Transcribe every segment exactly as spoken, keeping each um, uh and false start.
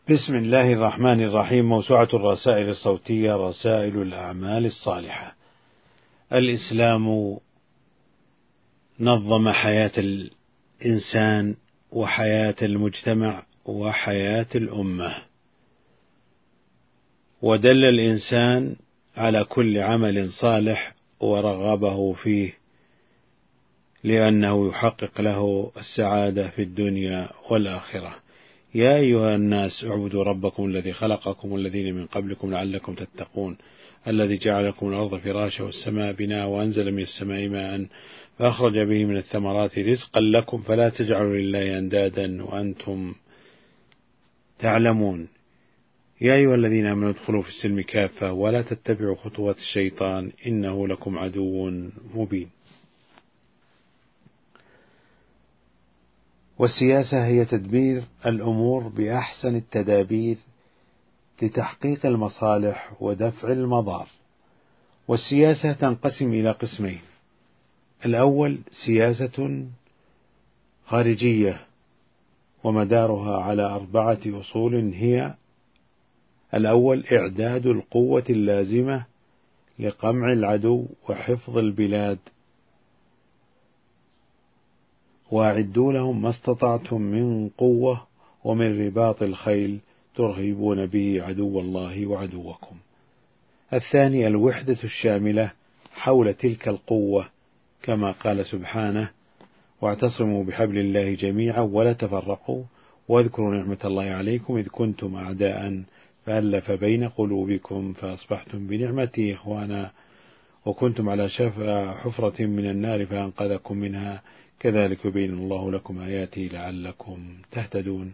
بسم الله الرحمن الرحيم. موسوعة الرسائل الصوتية رسائل الأعمال الصالحة. الإسلام نظم حياة الإنسان وحياة المجتمع وحياة الأمة، ودل الإنسان على كل عمل صالح ورغبه فيه لأنه يحقق له السعادة في الدنيا والآخرة. يا أيها الناس اعبدوا ربكم الذي خلقكم والذين من قبلكم لعلكم تتقون، الذي جعل لكم الأرض فراشا والسماء بناء وأنزل من السماء ماء فأخرج به من الثمرات رزقا لكم فلا تجعلوا لله أندادا وأنتم تعلمون. يا أيها الذين آمنوا ادخلوا في السلم كافة ولا تتبعوا خطوات الشيطان إنه لكم عدو مبين. والسياسة هي تدبير الأمور بأحسن التدابير لتحقيق المصالح ودفع المضار. والسياسة تنقسم إلى قسمين: الأول سياسة خارجية ومدارها على أربعة أصول، هي: الأول إعداد القوة اللازمة لقمع العدو وحفظ البلاد، وأعدوا لهم ما استطعتم من قوة ومن رباط الخيل ترهبون به عدو الله وعدوكم. الثاني الوحدة الشاملة حول تلك القوة، كما قال سبحانه: واعتصموا بحبل الله جميعا ولا تفرقوا واذكروا نعمة الله عليكم إذ كنتم أعداء فألف بين قلوبكم فأصبحتم بنعمته إخوانا وكنتم على شفا حفرة من النار فأنقذكم منها كذلك يبين الله لكم آياته لعلكم تهتدون.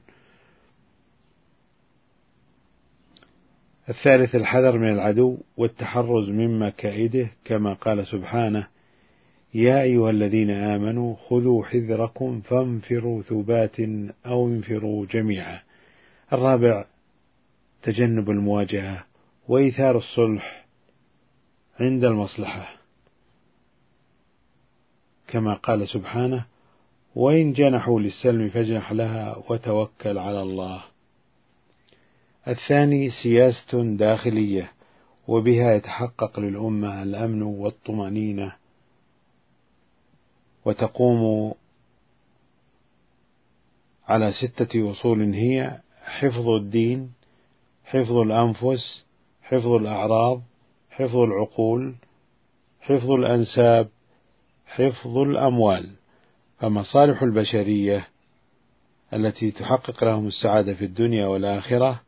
الثالث الحذر من العدو والتحرز من مكائده، كما قال سبحانه: يا أيها الذين آمنوا خذوا حذركم فانفروا ثبات أو انفروا جميعا. الرابع تجنب المواجهة وإيثار الصلح عند المصلحة، كما قال سبحانه: وإن جنحوا للسلم فاجنح لها وتوكل على الله. الثاني سياسة داخلية، وبها يتحقق للأمة الأمن والطمأنينة، وتقوم على ستة أصول، هي: حفظ الدين، حفظ الأنفس، حفظ الأعراض، حفظ العقول، حفظ الأنساب، حفظ الأموال. فمصالح البشرية التي تحقق لهم السعادة في الدنيا والآخرة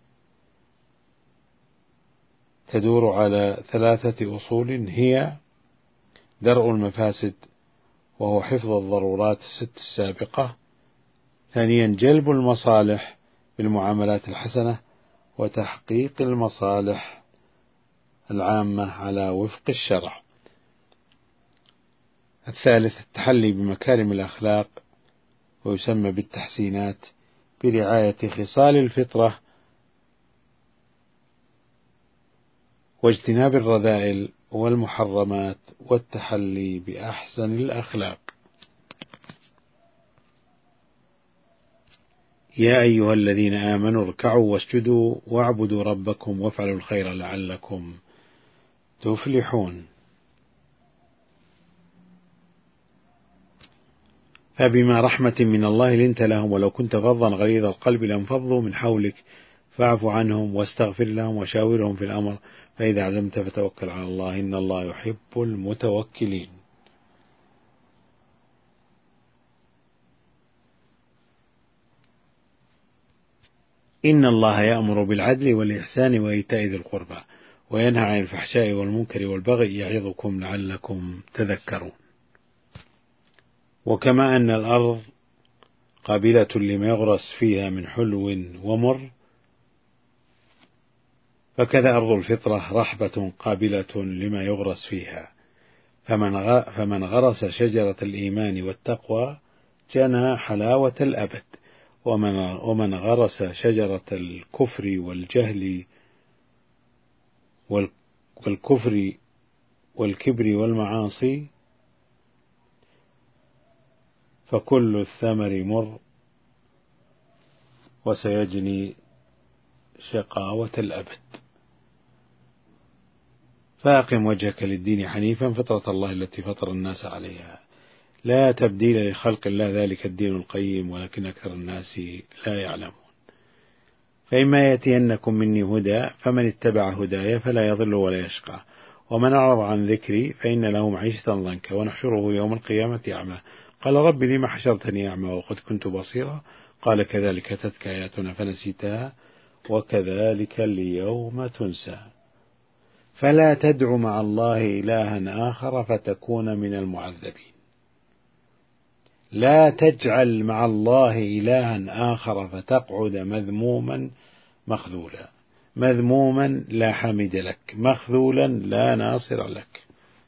تدور على ثلاثة أصول، هي: درء المفاسد وهو حفظ الضرورات الست السابقة. ثانيا جلب المصالح بالمعاملات الحسنة وتحقيق المصالح العامة على وفق الشرع. الثالث التحلي بمكارم الأخلاق، ويسمى بالتحسينات، برعاية خصال الفطرة واجتناب الرذائل والمحرمات والتحلي بأحسن الأخلاق. يا أيها الذين آمنوا اركعوا واسجدوا واعبدوا ربكم وافعلوا الخير لعلكم تفلحون. فبما رحمة من الله لنت لهم ولو كنت فظا غليظ القلب لانفضوا من حولك فاعف عنهم واستغفر لهم وشاورهم في الأمر فإذا عزمت فتوكل على الله إن الله يحب المتوكلين. إن الله يأمر بالعدل والإحسان وإيتاء ذي القربى وينهى عن الفحشاء والمنكر والبغي يعظكم لعلكم تذكرون. وكما أن الأرض قابلة لما يغرس فيها من حلو ومر، فكذا أرض الفطرة رحبة قابلة لما يغرس فيها، فمن فمن غرس شجرة الإيمان والتقوى جنى حلاوة الأبد، ومن ومن غرس شجرة الكفر والجهل والكفر والكبر والمعاصي فكل الثمر مر وسيجني شقاوة الأبد. فأقم وجهك للدين حنيفا فطرة الله التي فطر الناس عليها لا تبديل لخلق الله ذلك الدين القيم ولكن أكثر الناس لا يعلمون. فإما يأتينكم مني هدى فمن اتبع هداي فلا يضل ولا يشقى ومن أعرض عن ذكري فإن له معيشة ضنكا ونحشره يوم القيامة أعمى قال رب لم حشرتني أعمى وقد كنت بصيرا قال كذلك أتتك آياتنا فنسيتها وكذلك اليوم تنسى. فلا تدع مع الله إلها آخر فتكون من المعذبين. لا تجعل مع الله إلها آخر فتقعد مذموما مخذولا. مذموما لا حمد لك، مخذولا لا ناصر لك.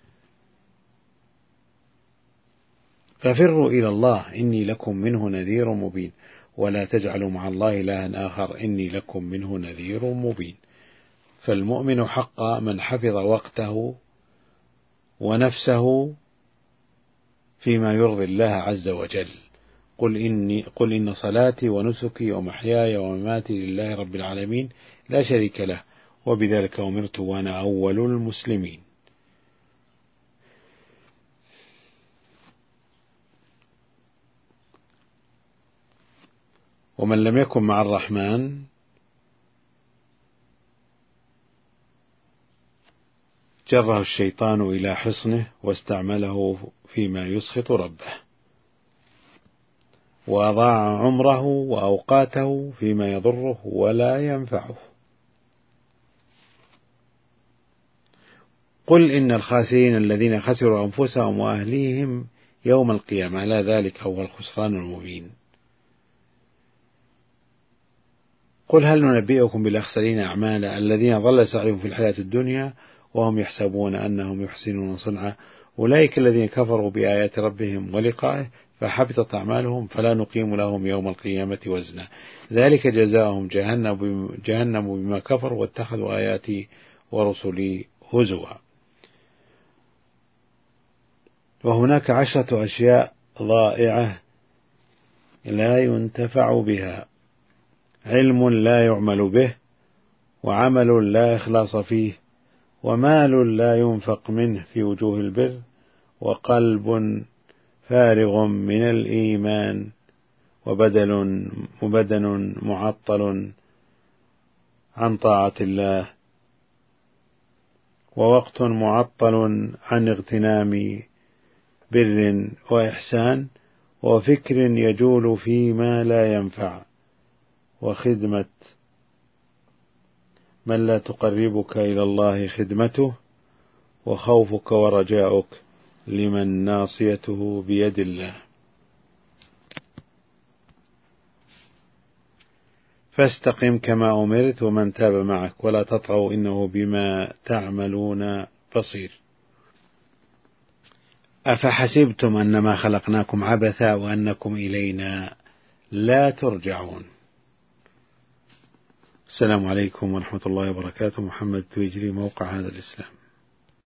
ففروا إلى الله إني لكم منه نذير مبين ولا تجعلوا مع الله إلها آخر إني لكم منه نذير مبين. فالمؤمن حقا من حفظ وقته ونفسه فيما يرضي الله عز وجل. قل إني قل إن صلاتي ونسكي ومحياي ومماتي لله رب العالمين لا شريك له وبذلك أمرت وأنا أول المسلمين. ومن لم يكن مع الرحمن جره الشيطان إلى حصنه واستعمله فيما يسخط ربه وأضاع عمره وأوقاته فيما يضره ولا ينفعه. قل إن الخاسرين الذين خسروا أنفسهم وأهليهم يوم القيامة لا ذلك هو الخسران المبين. قل هل ننبئكم بالأخسرين أعمالا الذين ضل سعيهم في الحياة الدنيا وهم يحسبون أنهم يحسنون صنعا أولئك الذين كفروا بآيات ربهم ولقائه فحبطت أعمالهم فلا نقيم لهم يوم القيامة وزنا ذلك جزاؤهم جهنم بما كفروا واتخذوا آياتي ورسلي هزوا. وهناك عشرة أشياء ضائعة لا ينتفع بها: علم لا يعمل به، وعمل لا إخلاص فيه، ومال لا ينفق منه في وجوه البر، وقلب فارغ من الإيمان، وبدن مبدن معطل عن طاعة الله، ووقت معطل عن اغتنام بر وإحسان، وفكر يجول فيما لا ينفع، وخدمة من لا تقربك إلى الله خدمته، وخوفك ورجاؤك لمن ناصيته بيد الله. فاستقم كما أمرت ومن تاب معك ولا تطغوا إنه بما تعملون بصير. أفحسبتم أنما خلقناكم عبثا وأنكم إلينا لا ترجعون. السلام عليكم ورحمة الله وبركاته. محمد تويجري، موقع هذا الإسلام.